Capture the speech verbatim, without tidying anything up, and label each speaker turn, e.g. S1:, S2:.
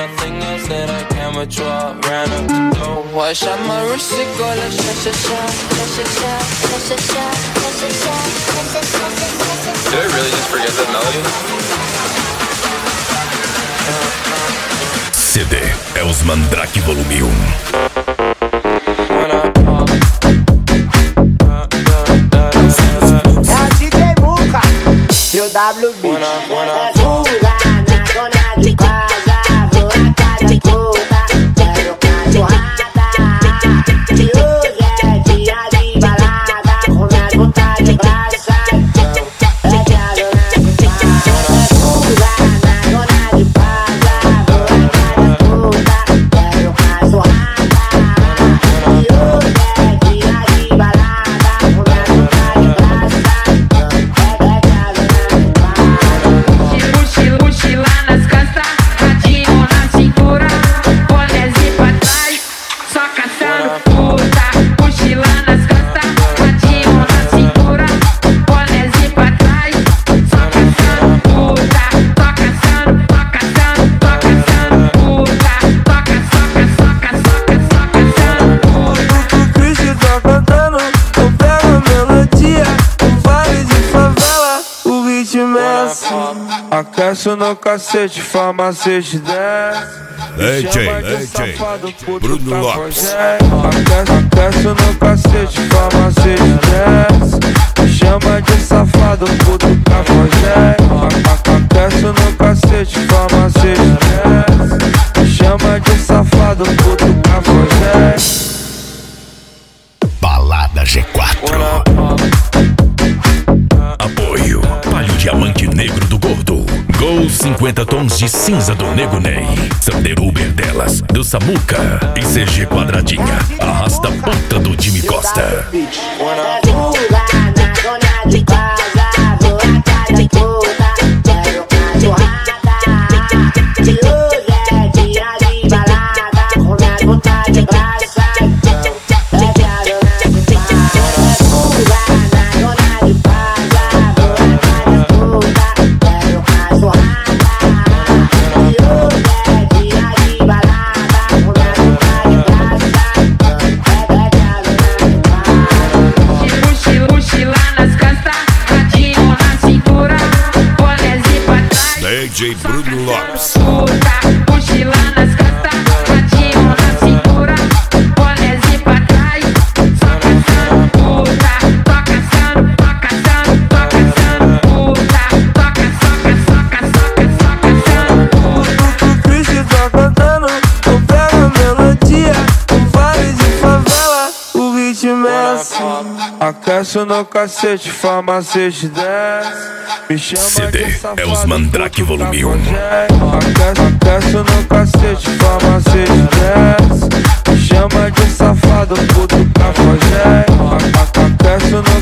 S1: nothing else that I can withdraw. Ran up the door, I shot my wrist, it go like sha sha sha, sha sha sha, sha sha sha, sha sha sha. Did I really just forget that melody?
S2: C D é os Mandrake Volume um.
S3: É a D J Muca e o W B. Fuga na dona de casa, vou na casa de puta, quero cachorrada. E hoje é dia de balada, com minhas vontades de graça. É que a dona de casa, fuga na dona de casa, vou na casa de puta, quero cachorrada. E hoje é dia de balada, com minhas vontades de graça. É que a dona de casa.
S4: Mochila nas costas, radinho na cintura, bonézinho pra trás, só caçando puta. Mochila nas costas, radinho na cintura, bonézinho pra trás, só caçando puta. Tô caçando, tô caçando, tô caçando puta. Toca, soca, soca, soca, só caçando puta.
S5: O Christian tá cantando, eu pego a melodia, um baile de favela, o ritmo é assim. Aquece no cacete, farmacete desce.
S2: D J,
S5: Chama de
S2: D J,
S5: safado, puto
S2: Bruno
S5: pra
S2: Lopes.
S5: projeto. Aquece, aquece no cacete, farmacete desce. Chama de safado, puto pra projeto. Aquece no cacete, farmacete desce. Chama de safado, puto pra projeto.
S2: Balada G quatro. Apoio Palio Diamante Negro do Gordo, Gol cinquenta tons de cinza do Nego Ney, Sander Uber delas, do Samuca e C G Quadradinha, Arrasta Puta do Jimmy Costa.
S3: Fuga na dona de casa, vou na casa de puta, quero cachorrada. E hoje é dia de balada, com minhas vontades de graça. É que a dona de casa. Fuga na dona de casa, vou na casa de puta, quero cachorrada. E hoje é dia de balada, com minhas vontades de graça. É que a dona de casa.
S4: Mochila nas costas, radinho na cintura, bonézinho pra trás,
S2: D J Bruno Lopes.
S4: puta. Mochila nas costas, radinho na cintura, bonézinho pra trás, só caçando puta. Tô caçando, tô caçando, tô caçando puta. Toca, soca, soca, soca, só caçando puta.
S5: O Christian tá cantando, eu pego a melodia, um baile de favela, o ritmo é assim. Aquece no cacete, farmacete desce. Me chama
S2: C D
S5: de
S2: é
S5: safado,
S2: os Mandrake
S5: puto pra
S2: Volume um.
S5: projeto. Aquece, aquece no cacete, farmacete desce. Me chama de safado, puto pra projeto. Aquece no